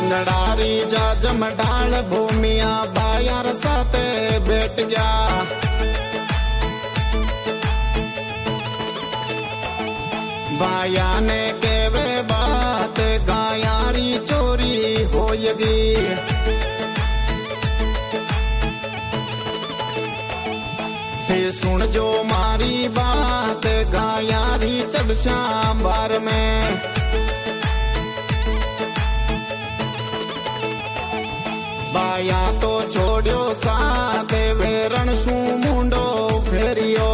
लंगड़ारी जा जमडाल भूमिया बायार साथे बैठ गया। बाया ने केवे बात गायारी चोरी होयगी। थे सुन जो मारी बात गायारी चढ़ श्याम बार में। बाया तो छोड़ो साथ वेरण सू मुंडो फेरियो।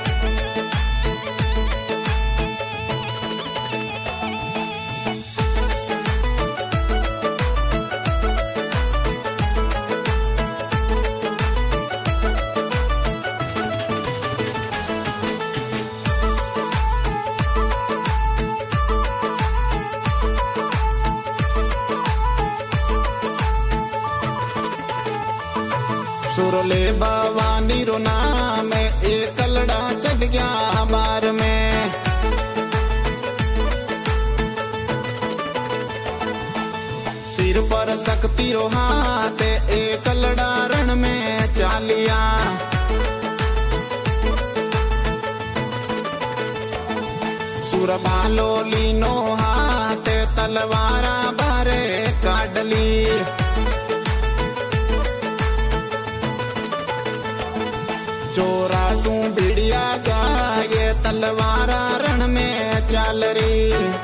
सुरले बावानी रो नाम एक कलड़ा चढ़ गया बार में। सिर पर शक्ति रो हाथ एक कलड़ा रण में चालिया। सुर बालो लीनो हाथ तलवारा बारे काडली। चोरा तू भिड़िया जाए तलवारा रण में चाल रही।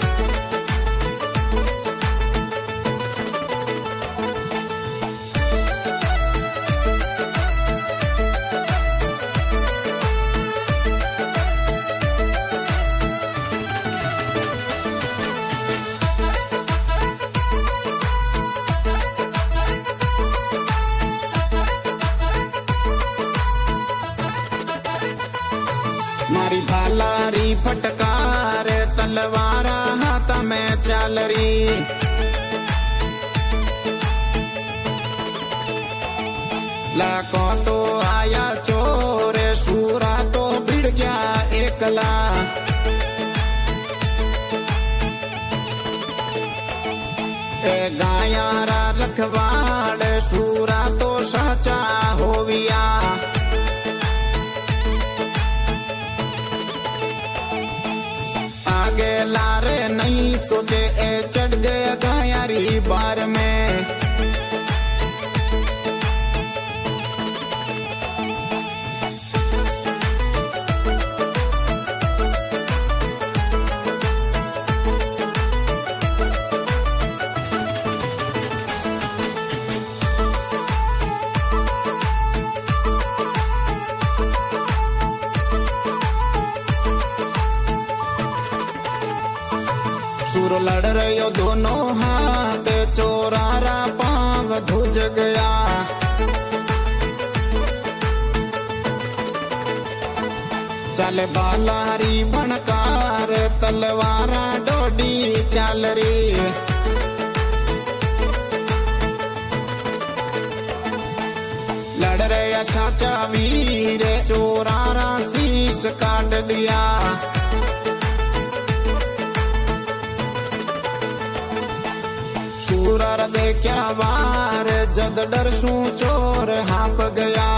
मारी भालारी फटकार तलवारा हाथ में चाल रही। लाखों तो आया चोर सूरा तो भिड़ गया एकला। गायारा रखवाड़ सूरा तो साचा होविया। आगे लारे नहीं सोचे चढ़ गए गायारी बार में। सुर लड़ रहे दोनों हाथ चोरारा पांव धुज गया। चल बालारी बनकार तलवारा डोडी चाल रही। लड़ रहे साचा वीर चोरारा शीश काट दिया। सूरर देखा वार जद डर सू चोर हाँप गया।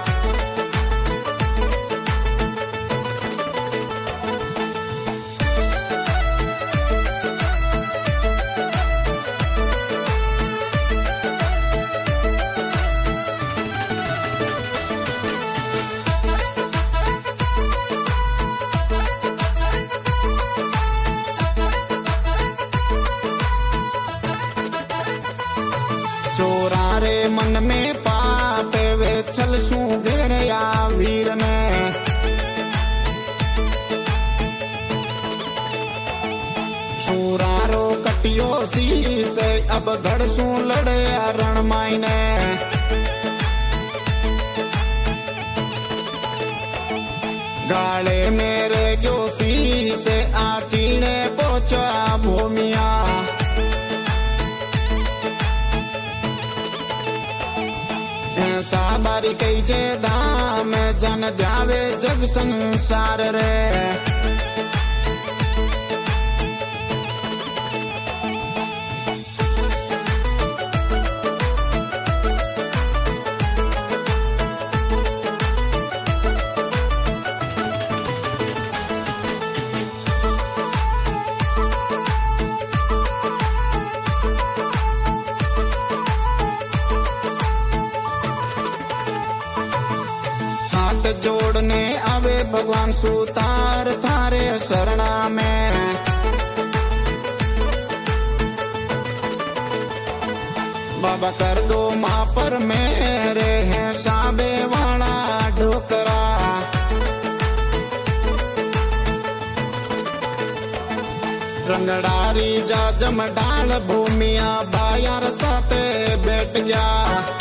चोरारे मन में पाप वे छल सू घेरया वीर ने। सूरारो कटियो शीस अब धड़ सू लड़या रण मायने। गाले मेरे जो शीस आचीने पोचा भूमिया। साबारी कई जे धाम जन जावे जग संसार रे। जोड़ने आवे भगवान सुतार थारे शरणा में। बाबा कर दो माँ पर मेरे हैं साबे वाला ढोकरा। रंगडारी जा जम डाल भूमिया बायार साथे बैठ गया।